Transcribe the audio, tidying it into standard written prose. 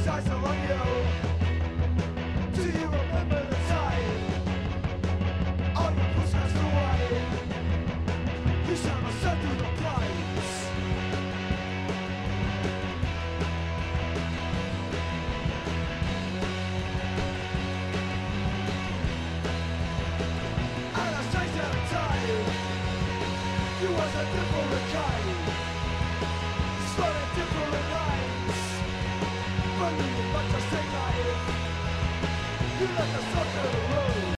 eyes are on you. Do you remember the time all your push cast away? You shall not send through the plains. And I changed every time. You was a different kind. Started different lines. But you were just a naive. You let the sucker roll.